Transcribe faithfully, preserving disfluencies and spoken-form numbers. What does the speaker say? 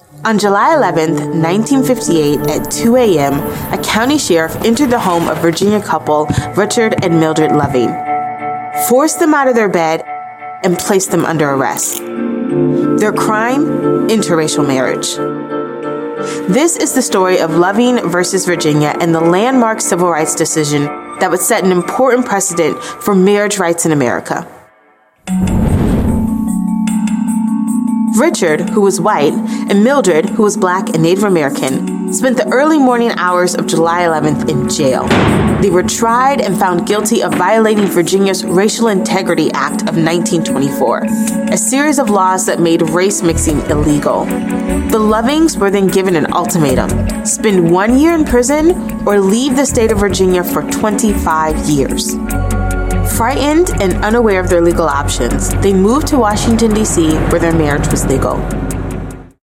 On July eleventh, nineteen fifty-eight, at two a.m., a county sheriff entered the home of Virginia couple Richard and Mildred Loving, forced them out of their bed, and placed them under arrest. Their crime? Interracial marriage. This is the story of Loving versus Virginia and the landmark civil rights decision that would set an important precedent for marriage rights in America. Richard, who was white, and Mildred, who was black and Native American, spent the early morning hours of July eleventh in jail. They were tried and found guilty of violating Virginia's Racial Integrity Act of nineteen twenty-four, a series of laws that made race mixing illegal. The Lovings were then given an ultimatum: spend one year in prison or leave the state of Virginia for twenty-five years. Frightened and unaware of their legal options, they moved to Washington, D C, where their marriage was legal.